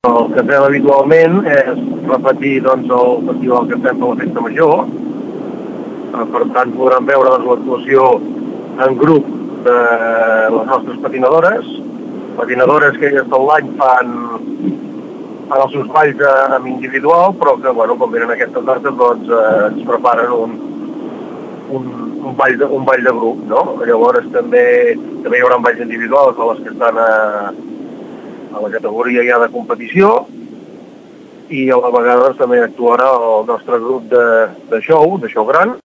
El que fem habitualment és repetir doncs, el festival que fem per la Festa Major. Per tant, podran veure doncs, l'actuació en grup de les nostres patinadores que elles tot l'any fan els seus balls en individual, però que, bueno, quan venen aquestes dates, doncs, ens preparen un ball de grup, no? Llavors també hi haurà balls individuals a les que estan a la categoria ja de competició, i a la vegada doncs, també actuarà el nostre grup de show gran,